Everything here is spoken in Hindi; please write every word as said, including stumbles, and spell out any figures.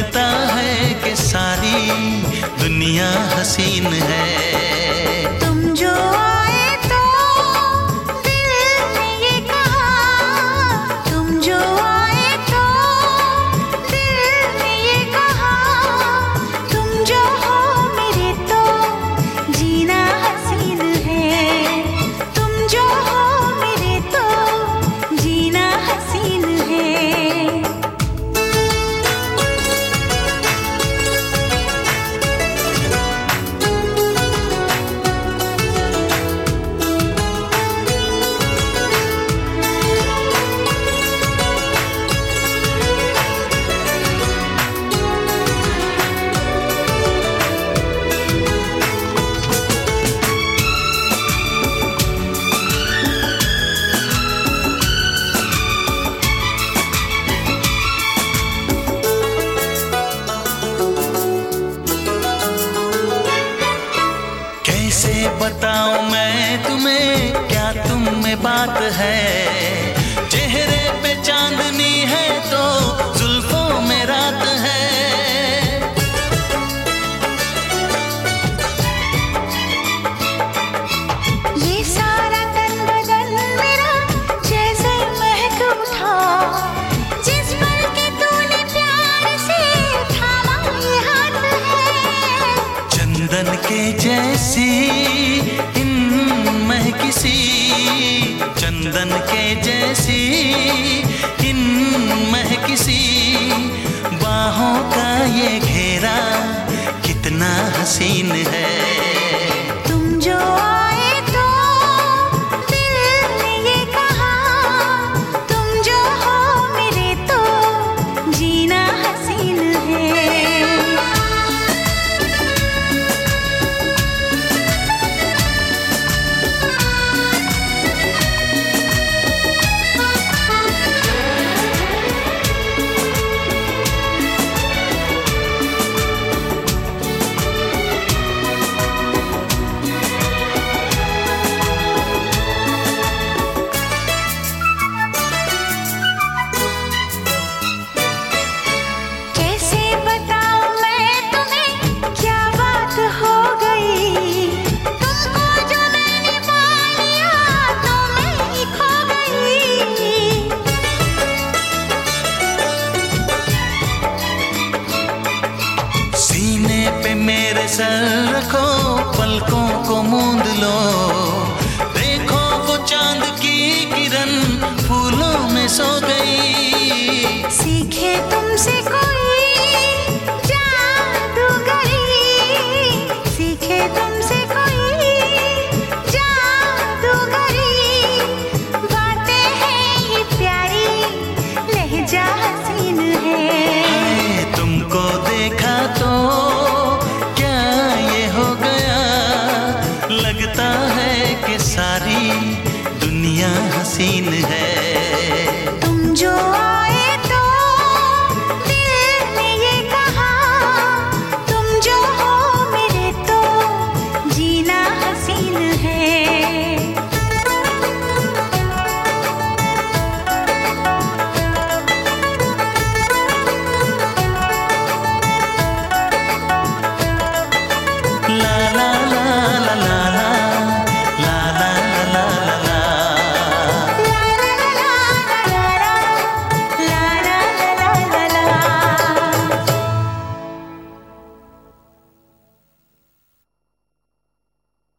लगता है कि सारी दुनिया हसीन है। तुम जो आए तो दिल ने ये कहा, तुम जो आए तो दिल ने ये कहा, तुम जो हो मेरे तो जीना हसीन है, तुम जो हो मेरे तो जीना हसीन है। कैसे बताऊं मैं तुम्हें, क्या तुम में बात है, चेहरे पे चांदनी है तो जुल्फों में रात है। ये सारा तन बदन मेरा जैसे महक उठा, जिस पल के तूने प्यार से थामा ये हाथ है। चंदन के जैसी इन महकिसी, चंदन के जैसी इन महकिसी बाहों का ये घेरा कितना हसीन है। तुम जो आए तो दिल ने ये कहा, तुम जो हो मेरे तो जीना हसीन है। कैसे बताऊं मैं तुम्हें क्या बात हो गई, तुमको जो मैंने पा लिया तो मैं ही खो गई। सीने पे मेरे सर रखो, पलकों को मूंद लो, देखो वो चांद की किरण फूलों में सो गई। सीखे तुमसे कोई जादूगरी, सीखे तुमसे कोई जादूगरी, बातें हैं ये प्यारी, लहजा हसीन है। हाय, तुमको देखा तो क्या ये हो गया, लगता है कि सारी दुनिया हसीन है।